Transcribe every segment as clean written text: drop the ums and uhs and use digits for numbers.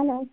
know.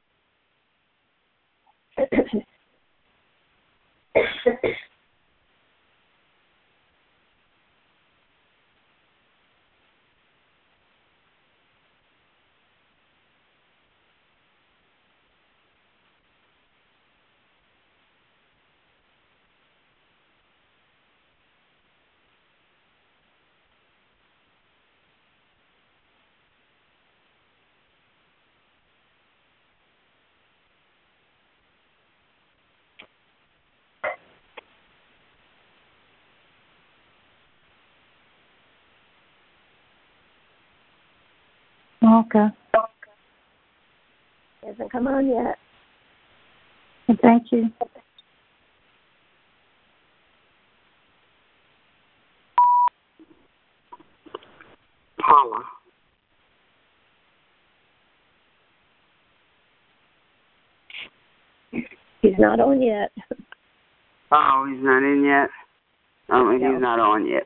Okay. Hasn't come on yet. Thank you. Paula. He's not on yet. Oh, he's not in yet? No. He's not on yet.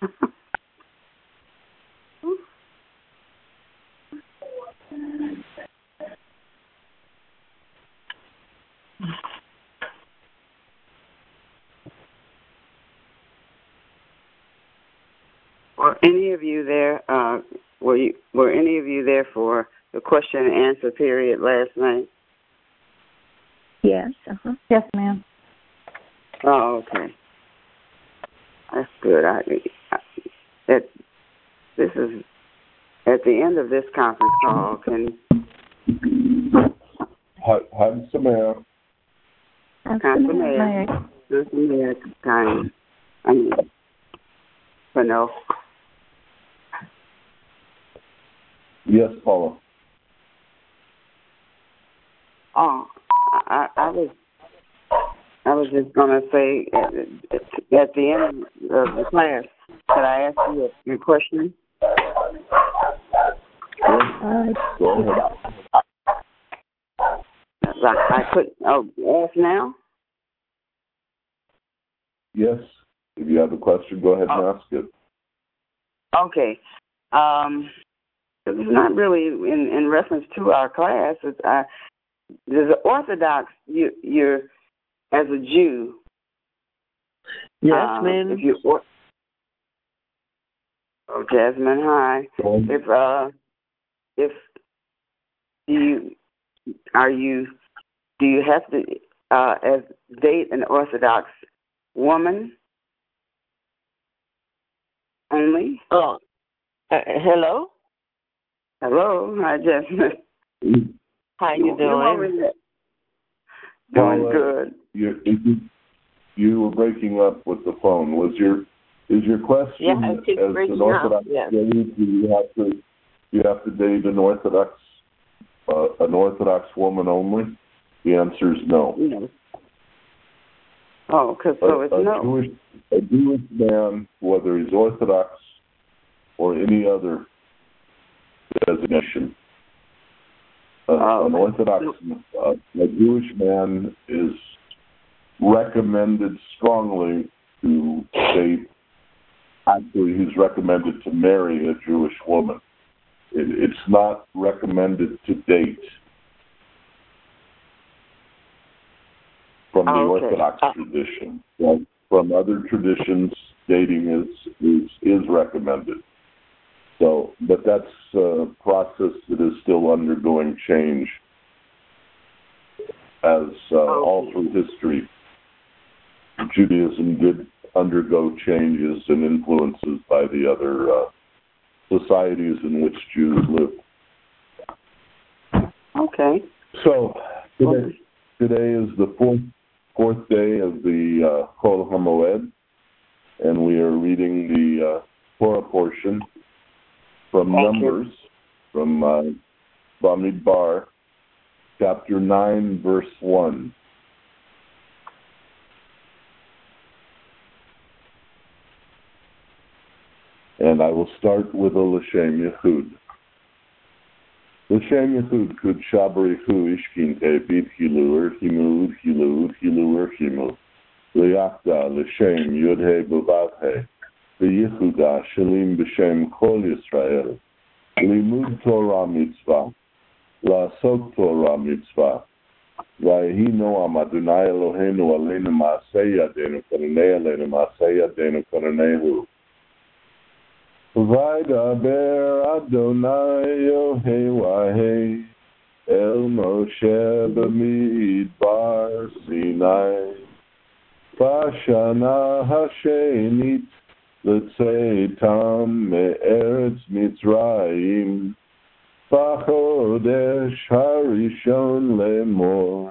Were any of you there? Were any of you there for the question and answer period last night? Yes. Yes, ma'am. Oh, okay. That's good. This is at the end of this conference call. Can Hansamaya. No. Yes, Paula. Oh, I was just gonna say at the end of the class, could I ask you a question? Go ahead. I could ask now. Yes. If you have a question, go ahead and ask it. Okay. It's not really in reference to our class. There's an Orthodox. You're as a Jew. Yes, ma'am. If you Jasmine, hi. Do you have to as date an Orthodox woman only? Oh, hello. Hello, hi, Jasmine. How you doing? Doing good. You were breaking up with the phone. Is your question as an Orthodox Jew, do you have to date an Orthodox woman only? The answer is no. No. Oh, because so it's no. A Jewish man, whether he's Orthodox or any other designation, an Orthodox, a Jewish man is recommended strongly to date. Actually, he's recommended to marry a Jewish woman. It's not recommended to date from the Orthodox tradition. Well, from other traditions, dating is recommended. So, but that's a process that is still undergoing change as all through history. Judaism did undergo changes and influences by the other societies in which Jews live. Okay. So today is the fourth day of the Chol HaMoed, and we are reading the Torah portion from Numbers, from Bamidbar, chapter 9, verse 1. And I will start with a L'Shem Yehud. L'Shem Yehud kud shabarichu ishkinte bit hilur himud hilud hilur himud leyachda L'Shem yudhe b'vavhe v'yichuda shalim b'shem kol Yisrael limud Torah mitzvah לעשות תורה מצווה. ויהי נועם אדוני אלוהינו עלינו מעשה ידינו כנראה עלינו מעשה ידינו כנראה וידבר אדוני יהי ויהי אל משה במדבר סיני בשנה השנית לצאתם מארץ מצרים בחודש הראשון לאמור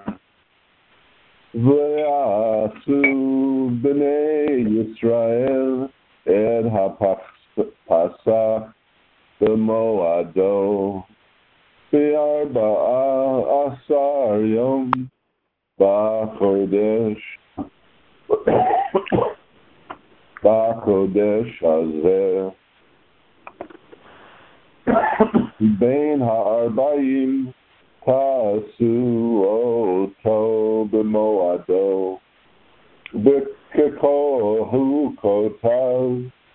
ועשו בני ישראל את הפסח במועדו ב14 יום בחודש הזה בין 40 תעשו אותו במועדו וככל הוא כותב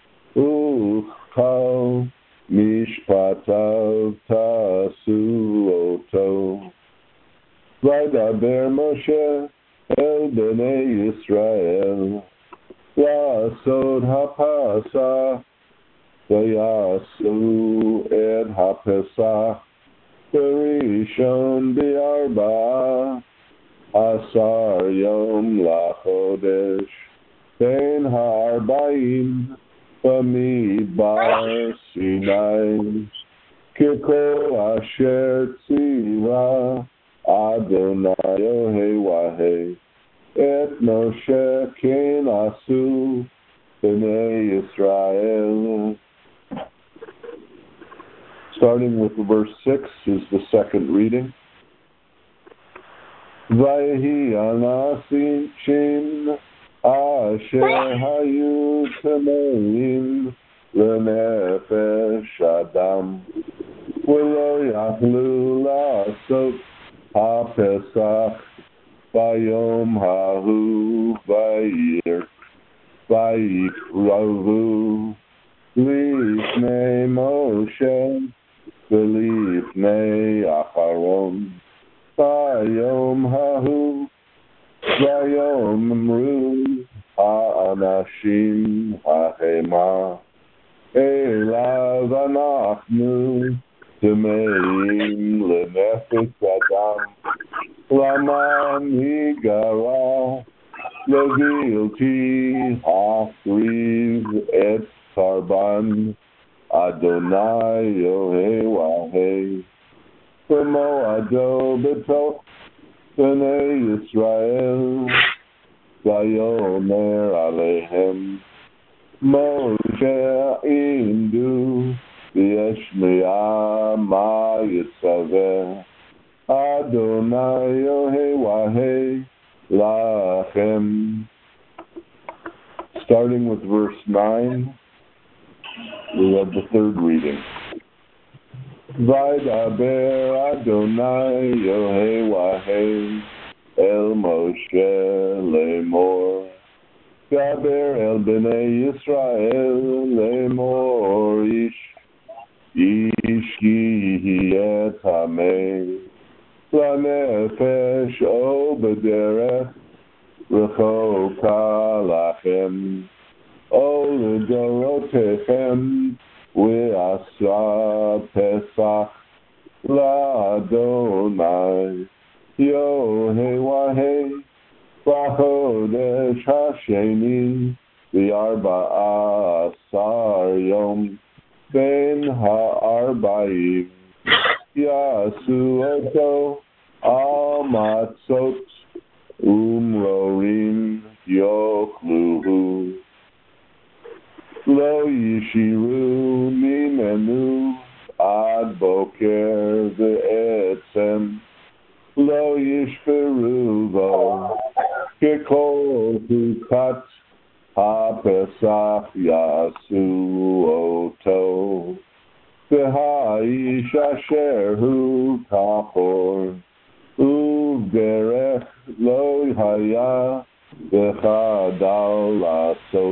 וכל משפטיו תעשו אותו וידבר משה אל בני ישראל לעשות הפסח ויעשו את הפסח בראשון ב14 יום לחודש בין 40 במדבר סיני ככל אשר ציווה אדוני יהי ויהי את משה כן עשו בני Israel. Starting with verse 6 is the second reading. Vayhi anasim asher hayu tameim lenefesh adam v'lo yachlu la'asot ha'pesach bayom hahu vayikravu lifnei Moshe ולפני אחרון ביום ההוא ויאמרו האנשים ההמה אליו אנחנו טמאים לנפש אדם למה ניגרע לבלתי להקריב את קרבן אדוני יהי ויהי במועדו בתוך בני ישראל ויאמר עליהם משה עמדו וישמע מה יצווה אדוני יהי ויהי לכם. Starting with verse 9, we have the third reading. Vaydaber Adonai Yohei Wahei El Moshe Lemor Daber El Bnei Yisrael Lemor Ish Ki Et Hamei Lanefesh O B'derech Rechoka Lachem O לדורותיכם ועשה פסח לאדוני יהי ויהי בחודש השני ב14 יום בין 40 יעשו אותו על מצות ומרורים יאכלוהו לא ישירו ממנו עד בוקר ועצם לא ישפרו בו ככל חוקת הפסח יעשו אותו והאיש אשר הוא כחור ובדרך לא היה וחדל לעשות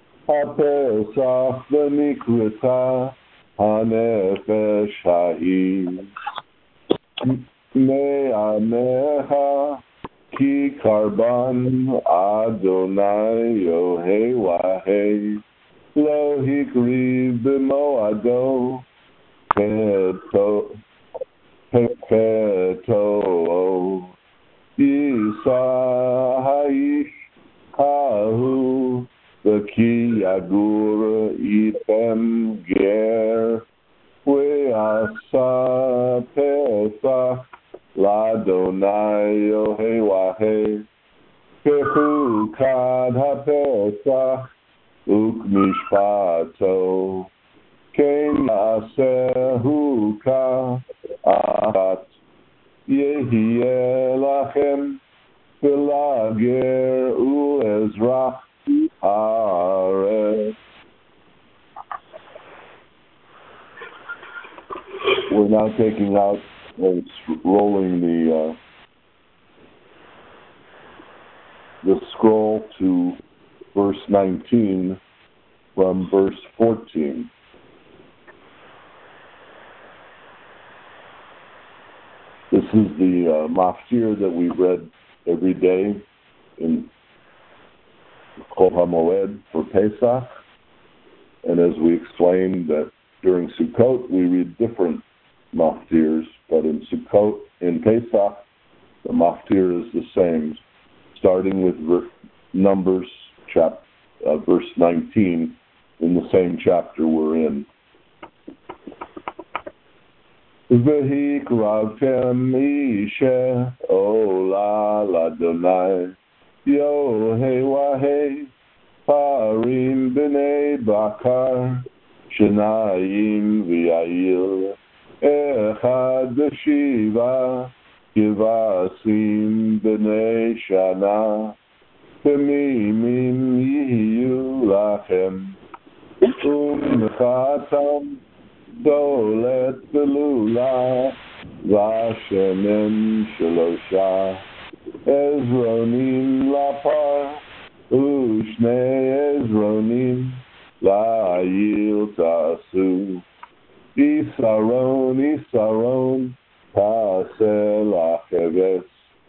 הפסח ונקרתה הנפש ההיא Me'ameha ki karban Adonai Yohei Wahei Lo hikriv b'moado Peto Yisai Hahu V'ki yagur item ger Ve'asa Pesach L'Adonai Yohei Wahei Kechukad HaPesach Ukmishpato Ken Ya'asehu Ka'at Yehiyeh Lachem V'lager U'ezrach Haaretz. We're now taking out and rolling the scroll to verse 19 from verse 14. This is the maftir that we read every day in Kol HaMoed for Pesach. And as we explained that during Sukkot we read different maftirs, but in Sukkot, in Pesach, the maftir is the same, starting with Numbers verse 19 in the same chapter we're in. V'hikravtem ishe ola l'Adonai Yohei Wahei Parim b'nei bakar Shenayim v'yayil Echad v'shiva Kivasim b'nei shana Temimim yiyu lachem Umchatam Dolet belula Vashemen shelosha Ezronim lapar Ushnei ezronim La'ayil ta'asu Isaron Ta'aseh la'cheves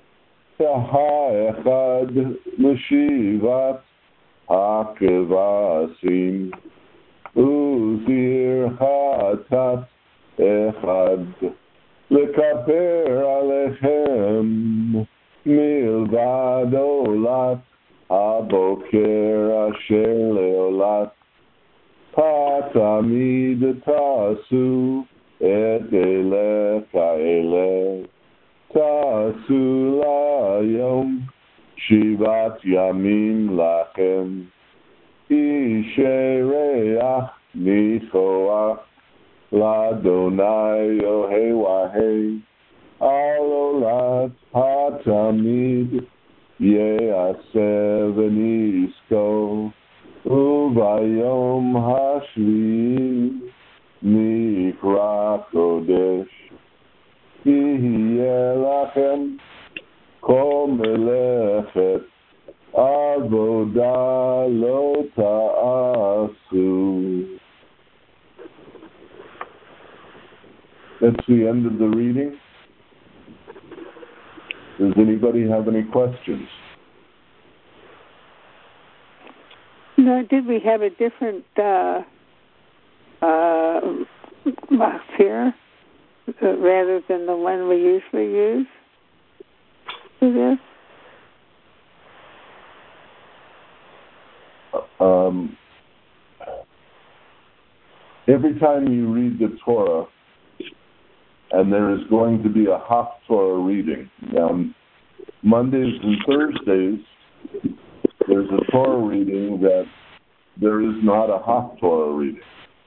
Ha'echad l'shivat ha'kevasim Uzir hatat echad lekaper alechem milvad olat aboker asher leolat hatamid tasu et eleh ka'eleh tasu layom shivat yamim lachem Ishereach Nichoach L'Adonai Yohei Wahei Alolat HaTamid Ye'aseh v'nizko Uvayom hashvi'i Nikra Kodesh Yihye lachem Kol melechet Avodah lo ta'asu. That's the end of the reading. Does anybody have any questions? No, did we have a different maftir rather than the one we usually use for this? Every time you read the Torah, and there is going to be a Haftorah reading. Mondays and Thursdays, there's a Torah reading that there is not a Haftorah reading.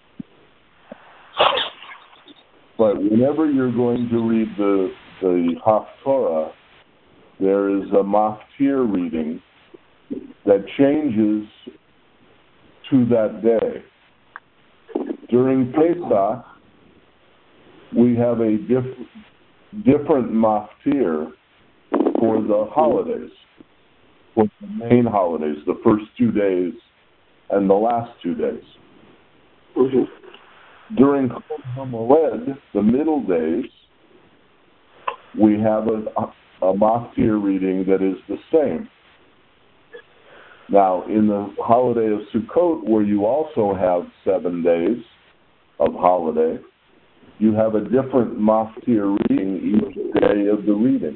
But whenever you're going to read the Haftorah, there is a maftir reading that changes to that day. During Pesach, we have a different maftir for the holidays, for the main holidays, the first 2 days and the last 2 days. Mm-hmm. During Chol HaMoed, the middle days, we have a maftir reading that is the same. Now, in the holiday of Sukkot, where you also have 7 days of holiday, you have a different maftir reading each day of the reading.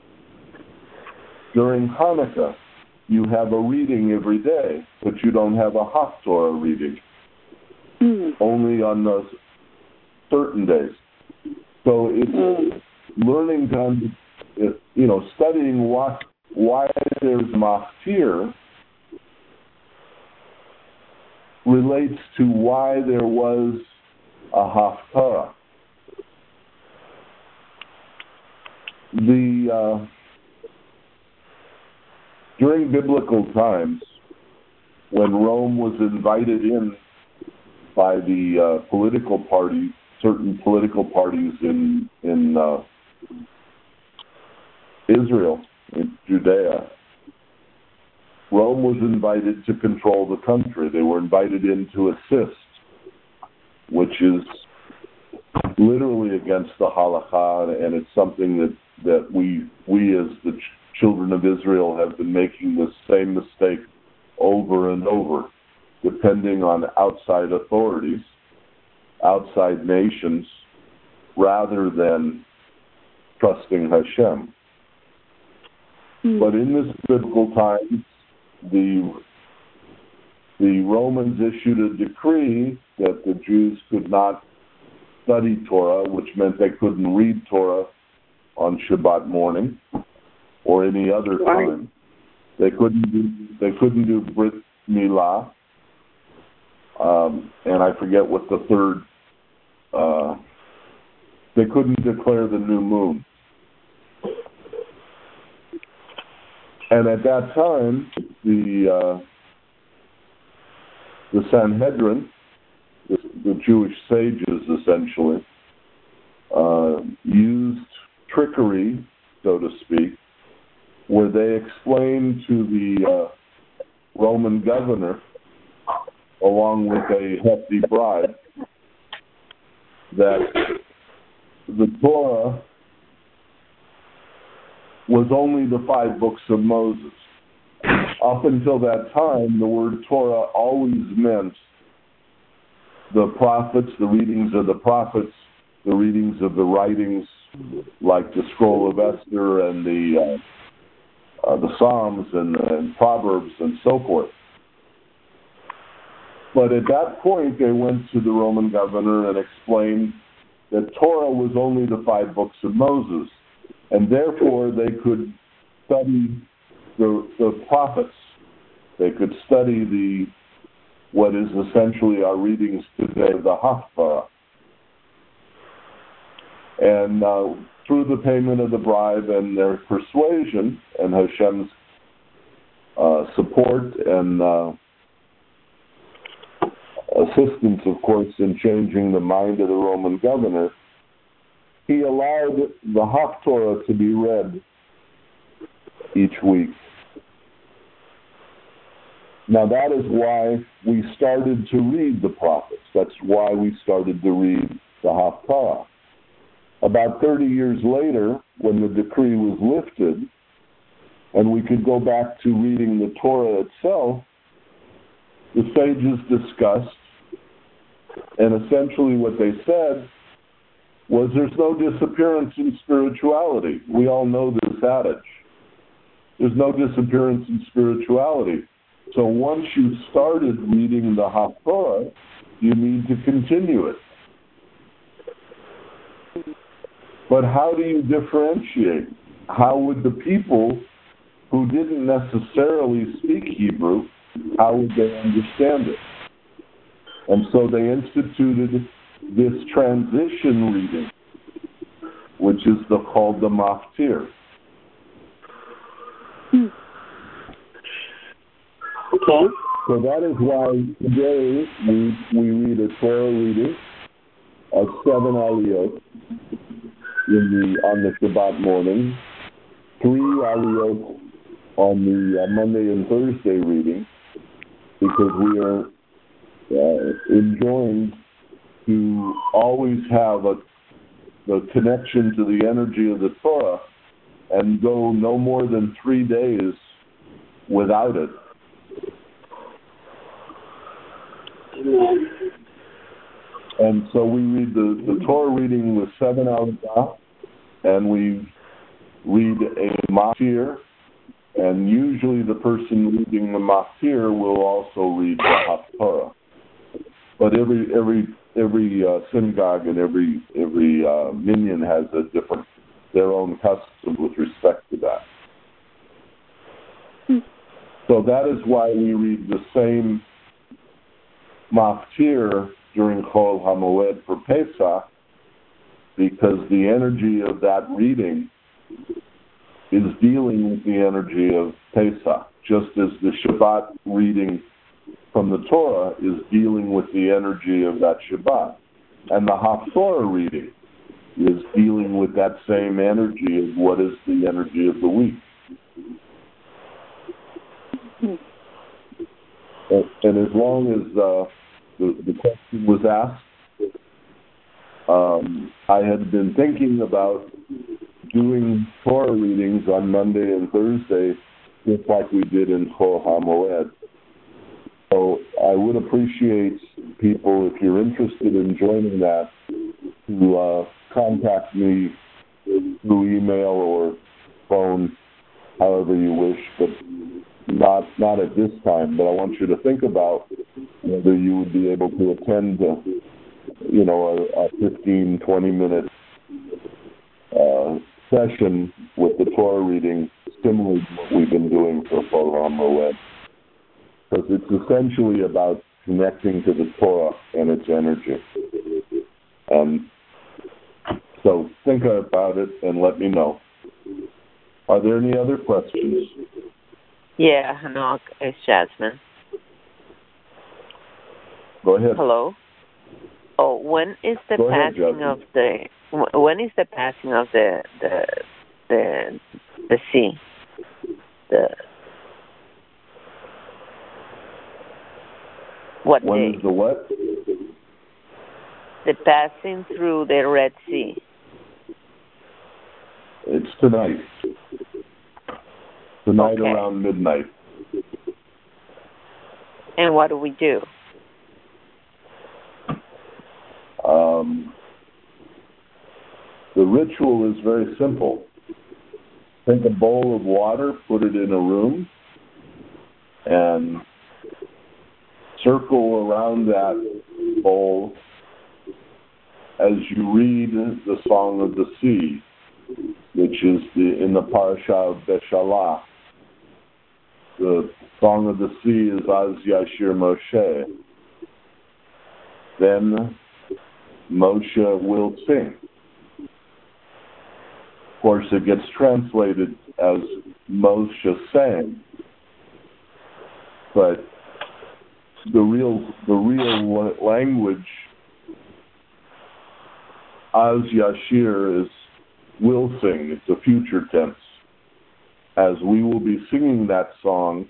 During Hanukkah, you have a reading every day, but you don't have a Haftorah reading. Only on those certain days. So it's learning to, studying why there's maftir relates to why there was a Haftarah. During biblical times, when Rome was invited in by the political parties, certain political parties in Israel, in Judea, Rome was invited to control the country. They were invited in to assist, which is literally against the halakha, and it's something that we as the children of Israel have been making the same mistake over and over, depending on outside authorities, outside nations, rather than trusting Hashem. But in this biblical times, the Romans issued a decree that the Jews could not study Torah, which meant they couldn't read Torah on Shabbat morning or any other time. They couldn't do Brit Milah, and I forget what the third. They couldn't declare the new moon. And at that time, the Sanhedrin, the Jewish sages essentially, used trickery, so to speak, where they explained to the Roman governor, along with a hefty bribe, that the Torah was only the 5 books of Moses. Up until that time, the word Torah always meant the prophets, the readings of the prophets, the readings of the writings, like the Scroll of Esther and the Psalms and Proverbs and so forth. But at that point, they went to the Roman governor and explained that Torah was only the 5 books of Moses, and therefore they could study the prophets. They could study what is essentially our readings today, the Haftarah. And through the payment of the bribe and their persuasion and Hashem's support and assistance, of course, in changing the mind of the Roman governor, he allowed the Haftorah to be read each week. Now that is why we started to read the prophets. That's why we started to read the Haftarah. About 30 years later, when the decree was lifted, and we could go back to reading the Torah itself, the sages discussed, and essentially what they said was there's no disappearance in spirituality. We all know this adage. There's no disappearance in spirituality. So once you started reading the Haftarah, you need to continue it. But how do you differentiate? How would the people who didn't necessarily speak Hebrew, how would they understand it? And so they instituted this transition reading, which is called the maftir. Okay. So that is why today we read a Torah reading of 7 aliyot on the Shabbat morning, 3 aliyot on the Monday and Thursday reading, because we are enjoined to always have the connection to the energy of the Torah and go no more than 3 days without it. And so we read the Torah reading with 7 Avodah, and we read a Maftir, and usually the person reading the Maftir will also read the Haftarah. But every synagogue and every minyan has their own custom with respect to that. So that is why we read the same Maftir during Chol HaMoed for Pesach, because the energy of that reading is dealing with the energy of Pesach, just as the Shabbat reading from the Torah is dealing with the energy of that Shabbat. And the Haftorah reading is dealing with that same energy of what is the energy of the week. And as long as the question was asked, I had been thinking about doing Torah readings on Monday and Thursday, just like we did in Chol HaMoed. So I would appreciate people, if you're interested in joining that, to contact me through email or phone, however you wish, but not at this time. But I want you to think about whether you would be able to attend a 15, 20-minute session with the Torah reading, similar to what we've been doing for Chol HaMoed. Because it's essentially about connecting to the Torah and its energy. So think about it and let me know. Are there any other questions? Yeah, Hanok, it's Jasmine. Go ahead. Hello. Oh, when is the passing of the sea? What when day? Is the what? The passing through the Red Sea. It's tonight. Tonight Okay. Around midnight. And what do we do? The ritual is very simple. Take a bowl of water, put it in a room, and circle around that bowl as you read the Song of the Sea, which is in the Parasha of Beshalach. The Song of the Sea is Az Yashir Moshe. Then Moshe will sing. Of course, it gets translated as Moshe sang, but the real language, Az Yashir, is will sing. It's a future tense, as we will be singing that song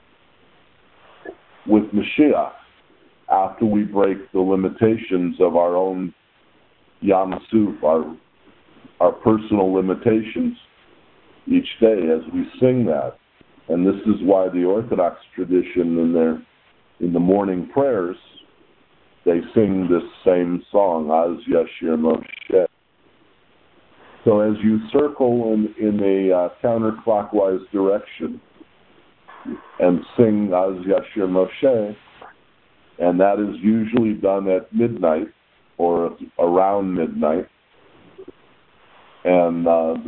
with Mashiach after we break the limitations of our own Yam Suf, our personal limitations each day as we sing that. And this is why the Orthodox tradition in the morning prayers, they sing this same song, Az Yashir Moshe. So as you circle in a counterclockwise direction and sing Az Yashir Moshe, and that is usually done at midnight or around midnight, and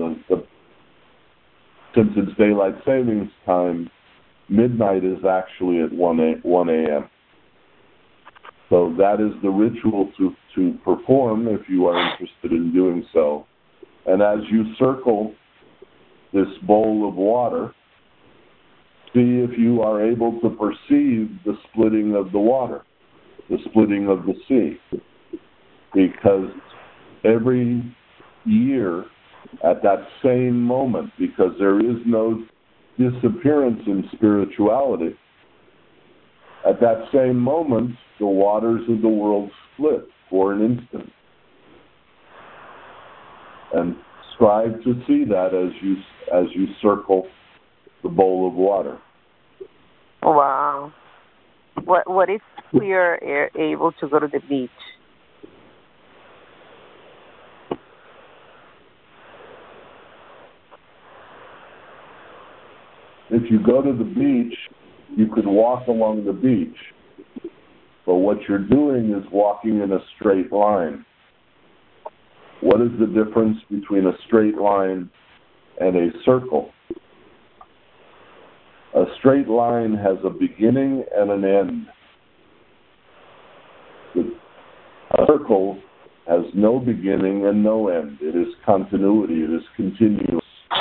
since it's daylight savings time, midnight is actually at 1 a.m. So that is the ritual to perform if you are interested in doing so. And as you circle this bowl of water, see if you are able to perceive the splitting of the water, the splitting of the sea. Because every year at that same moment, because there is no disappearance in spirituality, at that same moment, the waters of the world split for an instant. and strive to see that as you circle the bowl of water. Wow. What if we are able to go to the beach? If you go to the beach, you could walk along the beach. But what you're doing is walking in a straight line. What is the difference between a straight line and a circle? A straight line has a beginning and an end. A circle has no beginning and no end. It is continuity. It is continuous.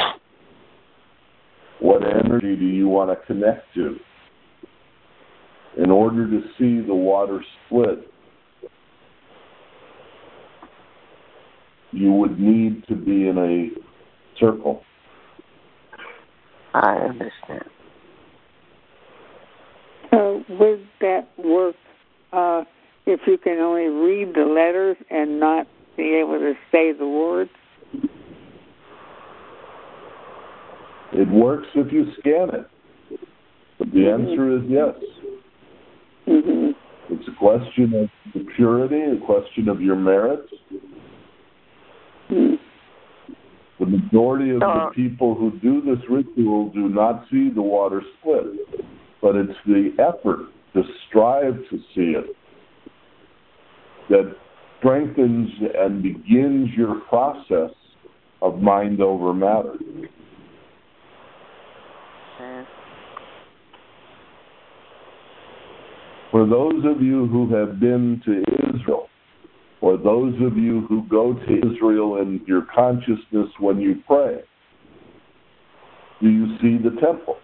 What energy do you want to connect to? In order to see the water split, you would need to be in a circle. I understand. Would that work if you can only read the letters and not be able to say the words? It works if you scan it. But the answer is yes. Mm-hmm. It's a question of the purity, a question of your merits. Mm-hmm. The majority of the people who do this ritual do not see the water split, but it's the effort to strive to see it that strengthens and begins your process of mind over matter. For those of you who have been to Israel, or those of you who go to Israel in your consciousness when you pray, do you see the temple?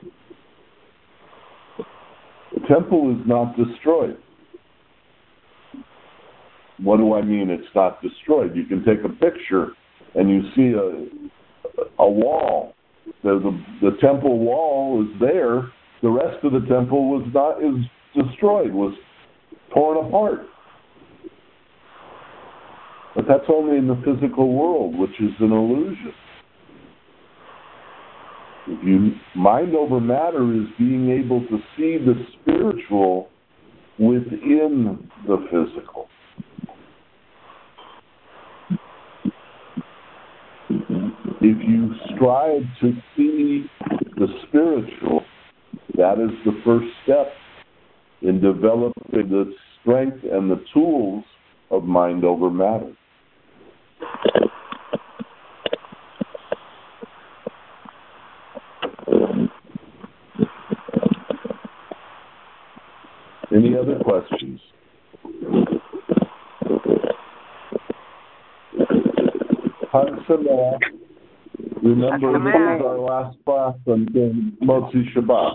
The temple is not destroyed. What do I mean it's not destroyed? You can take a picture and you see a wall. The temple wall is there. The rest of the temple is destroyed, was torn apart. But that's only in the physical world, which is an illusion. Mind over matter is being able to see the spiritual within the physical. If you strive to see the spiritual, that is the first step in developing the strength and the tools of mind over matter. Any other questions? Hansamah, remember this is our last class until Motzi Shabbat.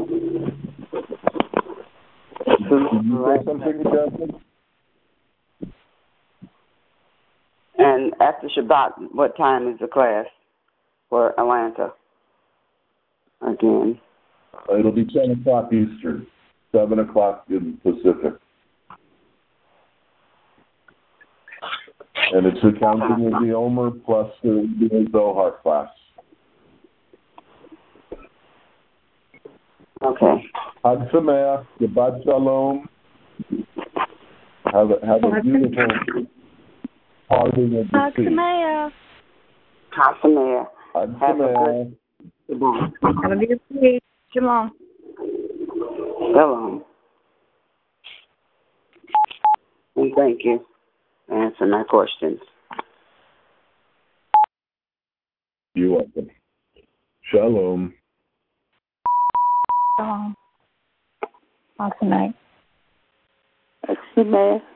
Did you say something, Jasmine? And after Shabbat, what time is the class for Atlanta? Again. It'll be 10 o'clock Eastern, 7 o'clock in Pacific. And it's accounting of the Omer plus the Zohar class. Okay. Hag Sameach, Shabbat Shalom. Have a beautiful parting of the sea. Hag Sameach. Hag Sameach. Have a beautiful day. Shalom. Shalom. And thank you for answering my questions. You're welcome. Shalom. Shalom. Awesome night. That's the